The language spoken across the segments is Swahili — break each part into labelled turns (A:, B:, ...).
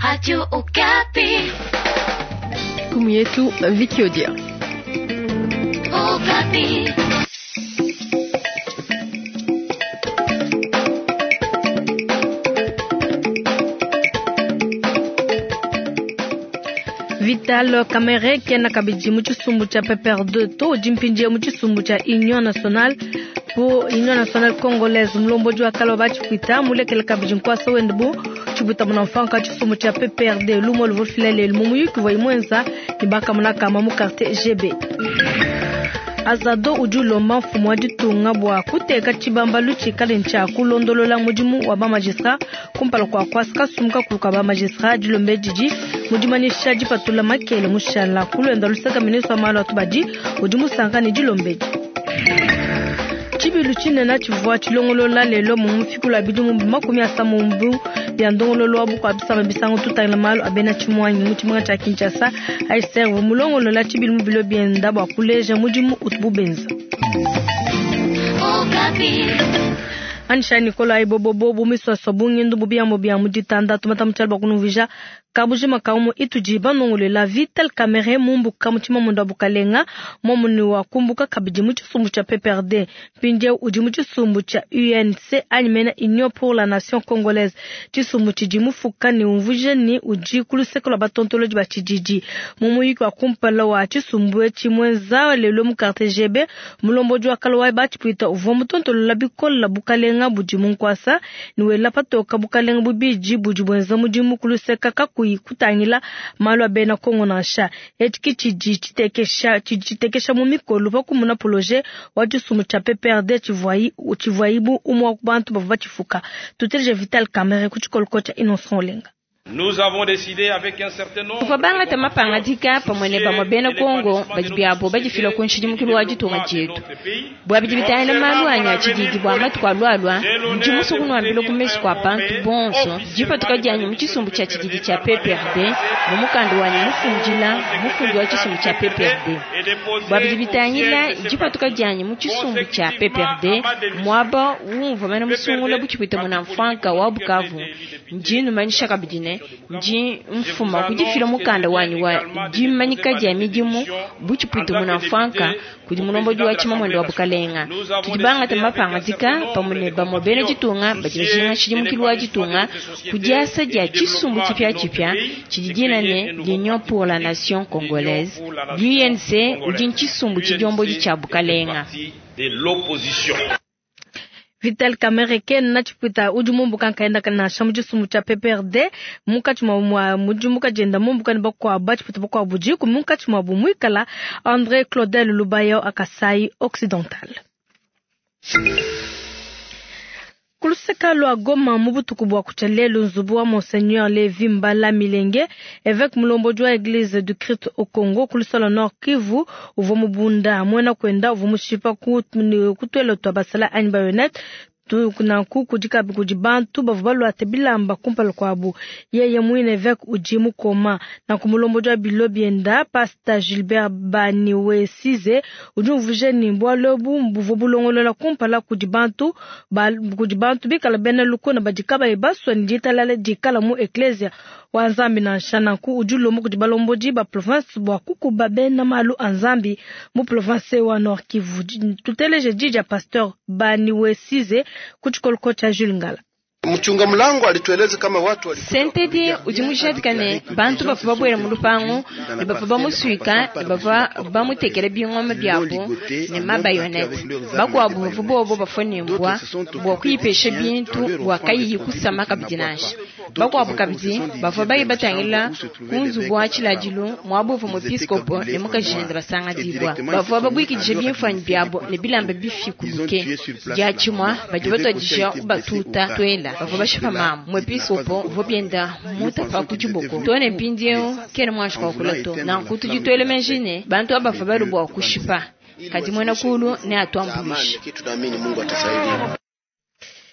A: Radio Okapi.
B: Kumu yetu Viki Odia.
A: Okapi.
C: Vital Kamerhe kena kabiji muchisumbu cha PPR2 to jimpinje muchisumbu cha Union Nationale pour Union Nationale Congolaise mlombo jwa kalobachi kuita mulekele kabiji nkwasa wendbu chibuta mnamfanka chisumbu cha PPR2 lumo lvofilele lumuyu kivoi mwenza nibaka mnaka mamu carte GB azado ujulomba mfumo wajitunga bwa kuteka chibamba luchi kalencha kulondolola mujimu wa ba magistrat kumpala kwa kwasika sumka kuluka ba magistrat julombe jiji mujimanisha jipatula makele mushala kulwenda lusaka ministre malo atubaji ujimu sankani julombe chibilu chinena chivwa chilongolola lelo mumufikula bidumu makumi asamu mbu ya ndongololo wabu kwa bisama bisangu tutangila malo abena chimwanyi muchimanga cha Kinshasa ay servo mulongolola chibilu mubilo bienda bwa kuleja mujimu utubu benza Anisha Nicola ibobobo miswa sobungi ndu bubia mobia muditanda tumata mchalba kunuvija kabujima kaumu itujiba nongolela Vital Kamerhe mumbu kamuchima munda bukalenga momuni wa kumbuka kabijimu chisumbu cha PPRD pinje ujimu chisumbu cha UNC animena Union pour la Nation Congolaise chisumbu chijimu fukani umvuje ni ujikulu sekula batontoloji bachijiji mumuyiki wa kumpala wa chisumbu chimwenza lelo mukarte GB mulombo jwa kalwa bachipuita uvomu tontolola bikola bukalenga bujimu nkwasa niwela patoka bukalenga bubiji bujibwenza mujimu kuluseka kutangila malo abena Kongo na sha etiki chitekesha mumikolo bakumuna projet wajisumu cha PPRD chivwaibu umwa kubantu bachifuka tuteje Vital Kamerhe kuchikolkocha Innocent Olenga.
D: Nous avons décidé avec un certain nombre
E: Fabanga tamapanga dika pamwene bamobena Kongo bajibyabo bajifilo kunshiji mukulu wajitunga chetu bwabijibitana malu anya chijiji bwa matwa lwalwa njimuso kunwambilo kumesi kwa bantu bonso jipa tukajanye mchisumbu cha chijiji cha PPRD mumukando wani mufungi wa chisumbu cha PPRD bwabijibitanyila jipa tukajanye mchisumbu cha PPRD mwaba wumva mana musungula buchipita munamfanka wa Bukavu njinu manisha kabijine nji mfuma kujifira mukanda wanyu wa jimanyika jamijimu buchipito munamfanka kudi munombo jwa chima mwendo wa Bukalenga tujibanga tamapanga zika pamune bamobene jitunga bajijinga chijimukilu wa jitunga kujiasa ja chisumbu chipya chijijina ne l'Union pour la Nation Congolaise UNC ujin chisumbu chijombo cha Bukalenga
D: de l'opposition.
C: Vital Kamerhe kena chipuita ujumumbu kankaenda kana shamujisumu cha PPRD mukachuma mujumuka jenda mumbuka ni bakwa bachipuita bakwa bujiku mukachuma bumuikala André Claudel Lubayo akasai Occidental Kuluseka lwa Goma mubutuku bwa kuchalelo nzubu wa Monseigneur Levi Mbala Milenge évêque mulombo jwa Église du Christ au Congo kulusala Nord Kivu uvomu bunda mwena kwenda uvomu shipa kutwelo twabasala ani bayonet kuna kujika kujibantu bavubalu atebilamba kumpala kwabu yeye mwine évêque ujimu koma na kumulombo jwa bilobienda Pastor Gilbert Baniwesize ujumvuje ni mbwalobu mbuvubulongolola kumpala kujibantu bikala bena luko na bajikaba ibaswa njitalale jikala mu Ecclesia wanzambi na shanaku ujulomu kujibalombo jiba province bwa kukuba bena malu anzambi mu province wa Nord Kivu tuteleje jija Pastor Baniwesize kuchikolkocha Julingala.
F: Mchunga mlango alitueleza kama watu
E: sentedi ujimushadikane bantu bafuba bwera mu lupango bafuba muswika bafuba mutekere byingoma byabo ne mabayonet bakwabu bafuba bafonimbwa bwo kwipesha bintu wakayi kusama kabjinash bakwabu kabji bafuba batangila kunzu bwa chilajilo mwabu mu episcopo ne mukajenda basanga dibwa bafuba bagwikije byimfanye byabo ne bilamba bifikubuke byachimwa bajibato jisha ubatuta twela bavuba shipa mamu mwepisopo vobienda mutafa kujiboko tone pindio kene mwashika kulato na kutujitwele menjine bantu abavuba rubo kushipa kati mwena kulu ne atwambulisha
F: tunaamini Mungu atasaidia.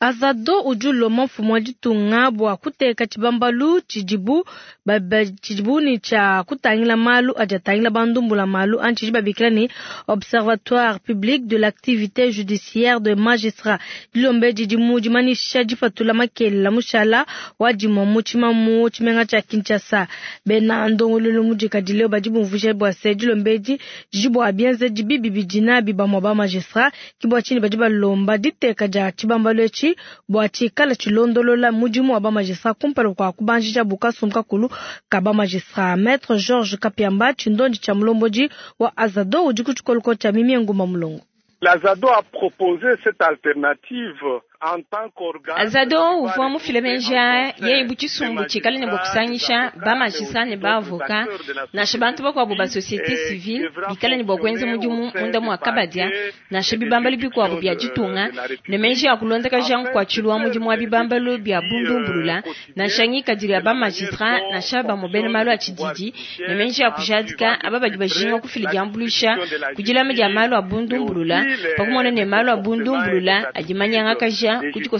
C: azado ujulo mfumo jitunga bwa kuteka chibambalu chijibu chijibu ni cha kutangila malu ajatangila bandumbula malu anchijiba bikirani Observatoire public de l'activité judiciaire de magistrats lombe jijimu jimani shajifatula makela mushala wajimo muchimamu chimenga cha Kinshasa bena ndongololo mujika dileo bajibu mvushe bwa seji lombeji jibu abienze jibibi bijina bibamo ba magistrat kibwa chini bajiba lomba diteka ja chibambalo echi bwa chikala chilondolola mujimu aba magistrat kumpalo kwa kubanjija buka sumka kulu kaba magistrat maître Georges Kapiamba chindonji cha mlomboji wa azado ujiku chukolko cha mimi nguma mulongo.
G: L'Azado a proposé cette alternative en tant qu'organe.
E: Azado uvwa mufilemenja ye buchisumbu chikali ne bokusanyisha ba magistrat ne ba avocat na shabantu bakwa bo ba société civile bikala ne bokwenze mujumu munda mu akabadia na shibibambali bikwa bo bya jitunga ne menji akulondeka Jean kwa chilwa mujumu wa bibambalo bya bundumbulula na shangi kadiri ba magistrat na shaba mobene malo achididi ne menji akujadika ababaji bajinga kufilijambulisha kujila meja malo abundumbulula pakumone ne malo abundumbulula ajimanya ngakaja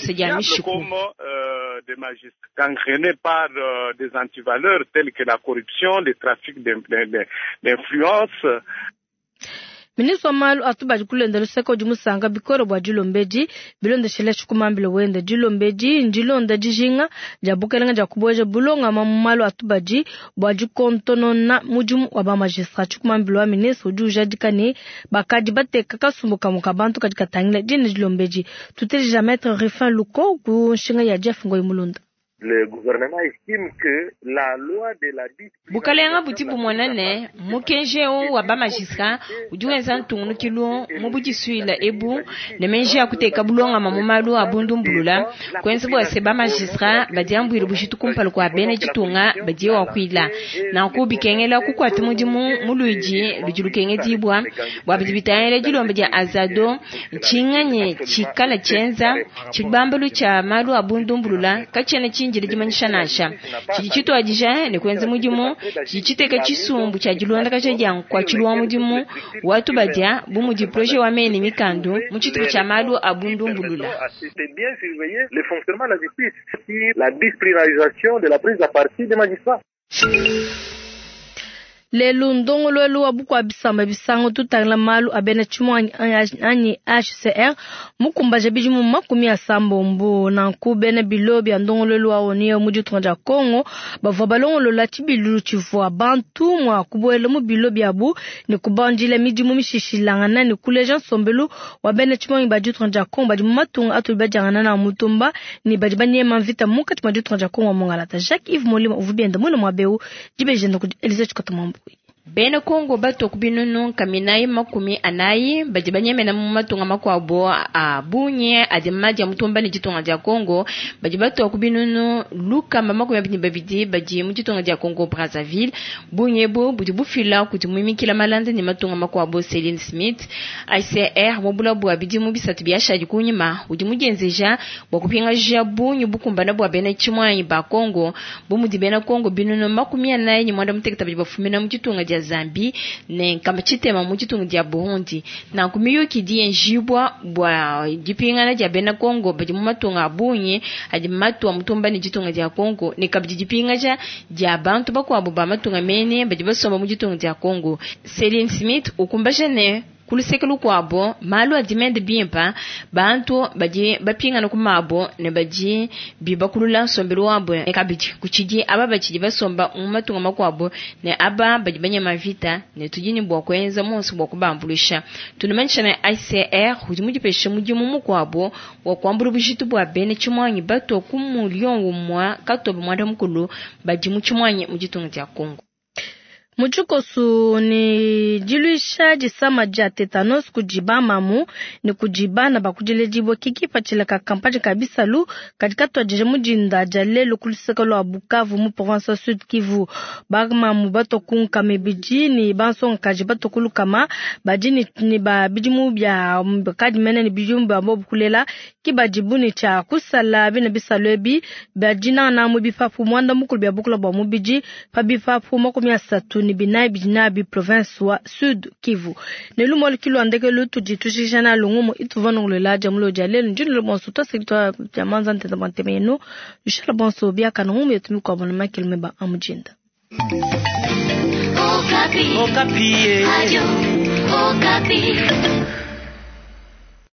G: des magistrats gangrénés par des antivaleurs tels que la corruption, le trafic d'influence.
C: Ministre malu atubaji kulenda seko jumusanga bikoro bwa Julombeji bilonda shele chukumambilo wende Julombeji njilonda jijinga jabukelenga jakuboje bulonga malu atubaji bwa jukontono na mujumu waba magistrat chukumambilo wa ministre ujuja dikani bakaji bateka kasumbuka mukabantu katika tangile jini Julombeji tuteja maître Rifin Luko kushinga ya Jeff Ngoy Mulunda.
H: Le gouvernement estime que la loi de la
E: bukalenga butibu mwanane mukenjeo wa ba magistrat ujuenza ntungunu kilo mubujisuila ebu ne menji akuteka bulonga mamumalu abundumbulula kwenze bo se ba magistrat badiambwira bushitu kumpalo kwa bene jitunga badie wakwila na kubikengela kukwati mudimu muluji lujulukenge dibwa wabidibitayele jilombe ja azado chinganye chikala chenza chibambalu cha malu abundumbulula kachene njile jimanyisha nasha chichito ajija ne kwenze mujimu chichiteka chisumbu cha jilonda kacha kwa chilwa mujimu watu badia bumuji projet wa meni mikandu muchitu cha malu abundumbulula.
H: C'est bien surveiller le fonctionnement de la justice, la disciplination de la prise à partie des magistrats.
C: Lelu ndongolo elu abuku abisamba bisango tutangla malu abene chumo anyi HCR mukumbaje bijimu makumi ya sambo mbu na nkubene bilobi ya ndongolo elu awoniyo muju tunja Kongo bava balongolo la chibilu chivua bantu mwa kubuele mu bilobi abu ni kubanjile mijimu mishishilangana ni kulejan sombelu wabene chumo ibaju tunja Kongo bajimu matunga atu ibajangana na mutumba ni bajibanye manvita muka chumaju tunja Kongo wa mongalata Jacques Yves Molima uvubienda muna mwabeu jibejenda Elize Chikotamambu.
E: Bene Kongo bato kubinunu kaminayi makumi anayi bajibanyeme na mumatunga makwabo abunye adimaji mutumba ni jitunga ja Kongo bajibato kubinunu luka makumi abini babidi baji mujitunga ja Kongo Brazzaville bunye bo bujibufila kuti mumikila malanda ni matunga makwabo Celine Smith ICR mobula bwa bidi mubisatu byasha jikunyima ujimugenzeja bwakupinga ja bunye bukumbana bwa bene chimwanyi ba Kongo bumudi bene Kongo binunu makumi anayi ni mwanda mutekita bajibafumina mujitunga ja Zambi ne kamachitema muchitungu dia Burundi na kumiyo kidie njibwa bwa jipingana dia bena Kongo baji mumatunga abunye adi matu wa mutumba ni jitunga dia Kongo ne kabji jipinga dia bantu bakwa buba matunga mene baji basoma mujitunga dia Kongo. Celine Smith ukumbasha ne kulisekelu kwabo malu adimende bimpa bantu baji bapingana kumabo ne baji bibakulula sombelu wabo ne kabiji kuchiji aba baji basomba umatunga makwabo ne aba baji banyama vita ne tujini bwa kwenza monsi bwa kubambulisha tunumanisha na ICR hujimujipeshe mujimu mukwabo wa kwamburu bushitu bwa bene chimwanyi bato kumulyon umwa katobe mwanda mukulu baji muchimwanyi mujitunga dia Kongo. Muchukosu ni jiluisha jisama ja tetanos kujiba mamu ni kujibana bakujile jibo kikipa chile kakampaje kabisa lu katika tuajije mujinda jalelu kuliseka lu Bukavu mu province Sud Kivu bagma mu bato kunka mebiji ni banson kajibato kulu kama bajini ni ba bijimu bya mbakaji mene ni bijimu bya mbobu kulela kibajibuni cha kusala bina bisalebi bajina na mu bifafu mwanda mukulu bya bukula ba mu biji pa bifafu makumi asatu
C: ni binai bijinabi province wa Sud Kivu. Nelu mol kilo andeke lu tujishana lungumo ituvano la jamulo jalel njuni le bonso to sekto jamanza ntenda bantemeno yushala bonso bia kanungu yetumi kwa bonema kilmeba amujinda.
A: Okapi.
I: Okapi.
A: Radio Okapi.